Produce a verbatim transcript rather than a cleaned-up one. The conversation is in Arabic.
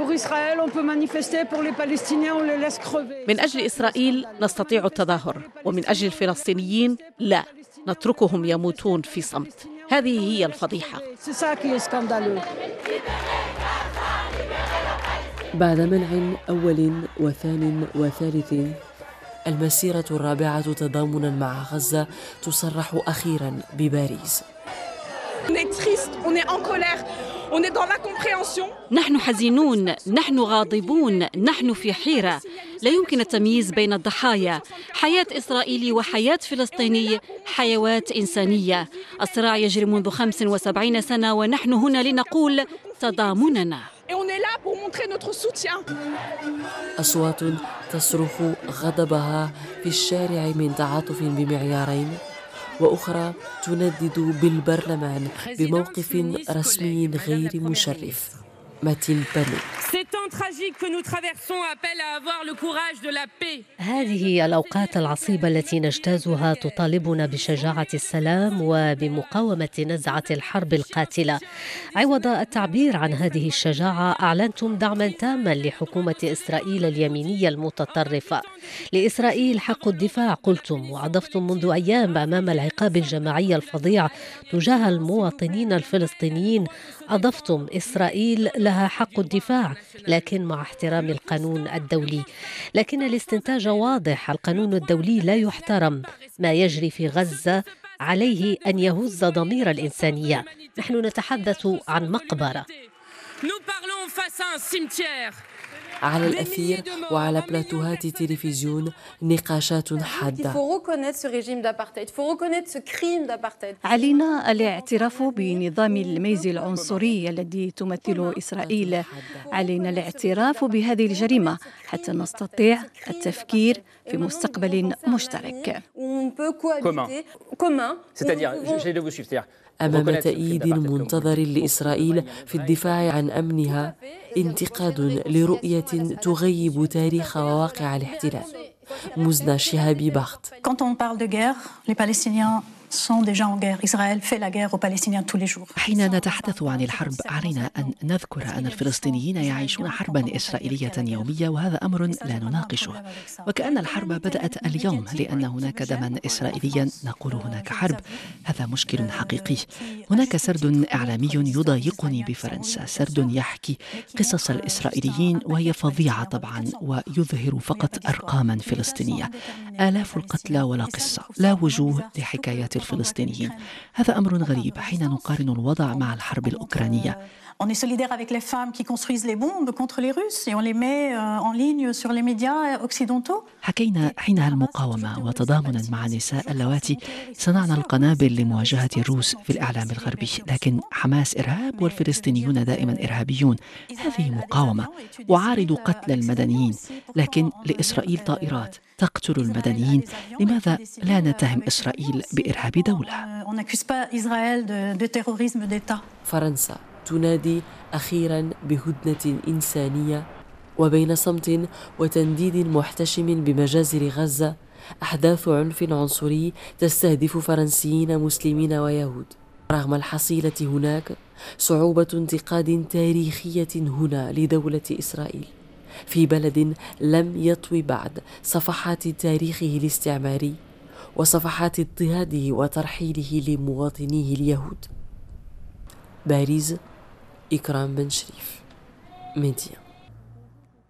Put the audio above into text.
من أجل إسرائيل نستطيع التظاهر، ومن أجل الفلسطينيين لا، نتركهم يموتون في صمت. هذه هي الفضيحة. بعد منع أول وثان وثالث، المسيرة الرابعة تضامنا مع غزة تصرح أخيرا بباريس. نحن حزينون، نحن غاضبون، نحن في حيرة. لا يمكن التمييز بين الضحايا. حياة إسرائيلي وحياة فلسطيني حيوات إنسانية. الصراع يجري منذ خمس وسبعين سنة ونحن هنا لنقول تضامننا. أصوات تصرخ غضبها في الشارع من تعاطف بمعيارين، وأخرى تندد بالبرلمان بموقف رسمي غير مشرف. ماتين بانو. هذه الأوقات العصيبة التي نجتازها تطالبنا بشجاعة السلام وبمقاومة نزعة الحرب القاتلة. عوض التعبير عن هذه الشجاعة أعلنتم دعما تاما لحكومة إسرائيل اليمينية المتطرفة. لإسرائيل حق الدفاع قلتم، وأضفتم منذ أيام أمام العقاب الجماعي الفظيع تجاه المواطنين الفلسطينيين، أضفتم إسرائيل لها حق الدفاع لكن مع احترام القانون الدولي. لكن الاستنتاج واضح، القانون الدولي لا يحترم. ما يجري في غزة عليه أن يهز ضمير الإنسانية. نحن نتحدث عن مقبرة. على الأثير وعلى بلاتوهات تلفزيون نقاشات حادة. علينا الاعتراف بنظام الميز العنصري الذي تمثله إسرائيل. علينا الاعتراف بهذه الجريمة حتى نستطيع التفكير في مستقبل مشترك. أمام تأييد منتظر لإسرائيل في الدفاع عن أمنها، انتقاد لرؤية تغيب تاريخ وواقع الاحتلال. مزنة شهابي بخت. حين نتحدث عن الحرب علينا أن نذكر أن الفلسطينيين يعيشون حربا إسرائيلية يومية، وهذا أمر لا نناقشه. وكأن الحرب بدأت اليوم لأن هناك دما إسرائيليا نقول هناك حرب. هذا مشكل حقيقي. هناك سرد إعلامي يضايقني بفرنسا، سرد يحكي قصص الإسرائيليين وهي فظيعة طبعا، ويظهر فقط أرقاما فلسطينية. آلاف القتلى ولا قصة، لا وجوه لحكايات الفلسطينيين. هذا أمر غريب حين نقارن الوضع مع الحرب الأوكرانية. On est solidaire avec les femmes qui construisent les bombes contre les Russes et on les met en ligne sur les médias occidentaux. حكينا حينها المقاومة وتضامنا مع النساء اللواتي صنعنا القنابل لمواجهة الروس في الإعلام الغربي، لكن حماس إرهاب والفلسطينيون دائما إرهابيون. هذه مقاومة. وعارض قتل المدنيين، لكن لإسرائيل طائرات تقتل المدنيين. لماذا لا نتهم إسرائيل بإرهاب دولة؟ فرنسا تنادي أخيرا بهدنة إنسانية، وبين صمت وتنديد محتشم بمجازر غزة أحداث عنف عنصري تستهدف فرنسيين مسلمين ويهود. رغم الحصيلة هناك صعوبة انتقاد تاريخية هنا لدولة إسرائيل في بلد لم يطوي بعد صفحات تاريخه الاستعماري وصفحات اضطهاده وترحيله لمواطنيه اليهود. باريس، إكرام بن شريف، ميديا.